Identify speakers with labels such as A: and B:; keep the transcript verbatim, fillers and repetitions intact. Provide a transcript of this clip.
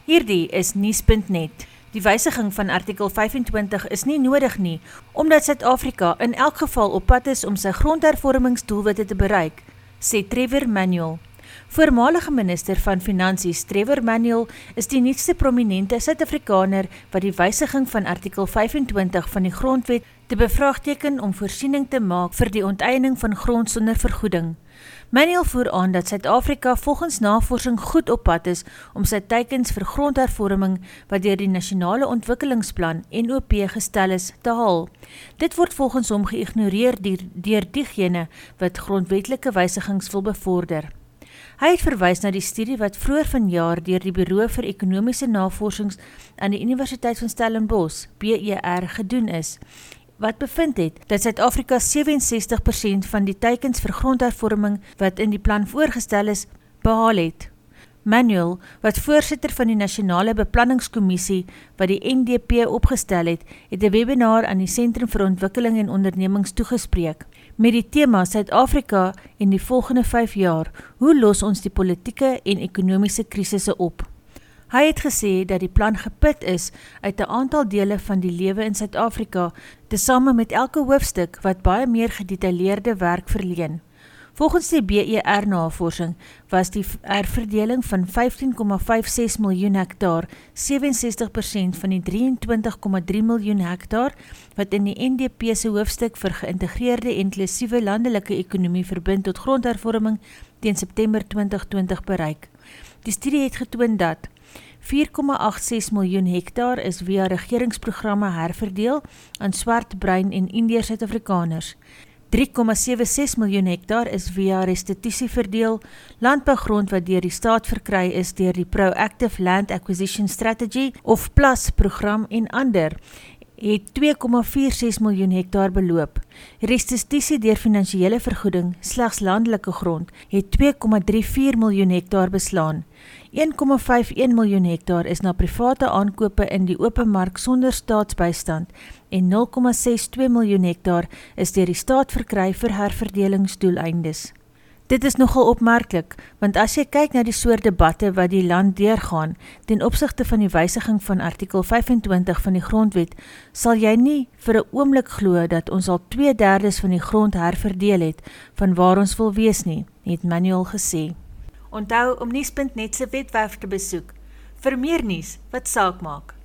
A: Hierdie is nuus punt net. Die wysiging van artikel vyfentwintig is nie nodig nie, omdat Suid-Afrika in elk geval op pad is om sy grondhervormingsdoelwitte te bereik, sê Trevor Manuel. Voormalige minister van Finansies Trevor Manuel is die nuutste prominente Suid-Afrikaner wat die wysiging van artikel vyfentwintig van die grondwet te bevraagteken om voorsiening te maak vir die onteiening van grond sonder vergoeding. Manuel voer aan dat Suid-Afrika volgens navorsing goed op pad is om sy teikens vir grondhervorming wat deur die Nasionale Ontwikkelingsplan N O P gestel is te haal. Dit word volgens hom geïgnoreer deur diegene wat grondwetlike wysigings wil bevorder. Hy het verwys na die studie wat vroeër vanjaar deur die Bureau vir Ekonomiese Navorsings aan die Universiteit van Stellenbosch, B E R, gedoen is, wat bevind het dat Suid-Afrika sewe en sestig persent van die teikens vir grondhervorming wat in die plan voorgestel is, behaal het. Manuel, wat voorsitter van die Nasionale Beplanningskommissie wat die N D P opgestel het, het 'n webinar aan die Sentrum vir Ontwikkeling en Ondernemings toegespreek, met die tema Suid-Afrika en die volgende vyf jaar, hoe los ons die politieke en ekonomiese krisisse op? Hy het gesê dat die plan geput is uit 'n aantal dele van die lewe in Suid-Afrika, tesame met elke hoofstuk wat baie meer gedetailleerde werk verleen. Volgens die B E R-navorsing was die herverdeling van vyftien komma vyf ses miljoen hektaar, sewe en sestig persent van die drie en twintig komma drie miljoen hektaar, wat in die N D P se hoofstuk vir geïntegreerde en inklusiewe landelike ekonomie verbind tot grondhervorming teen September twintig twintig bereik. Die studie het getoon dat vier komma agt ses miljoen hektaar is via regeringsprogramme herverdeel aan swart, bruin en Indiër Suid-Afrikaners. drie komma sewe ses miljoen hektaar is via restitusie verdeel, landbougrond wat deur die staat verkry is deur die Proactive Land Acquisition Strategy of PLAS program en ander, het twee komma vier ses miljoen hektaar beloop. Restitusie deur finansiële vergoeding, slegs landelike grond, het twee komma drie vier miljoen hektaar beslaan. een komma vyf een miljoen hektaar is na private aankope in die open mark sonder staatsbystand en nul komma ses twee miljoen hektaar is deur die staat verkry vir herverdelingsdoeleindes. Dit is nogal opmerklik, want as jy kyk na die soort debatte wat die land deurgaan ten opsigte van die wysiging van artikel vyfentwintig van die grondwet, sal jy nie vir 'n oomblik glo dat ons al twee derdes van die grond herverdeel het van waar ons wil wees nie, het Manuel gesê. Onthou om nuus punt net se webwerf te besoek vir meer nuus wat saak maak.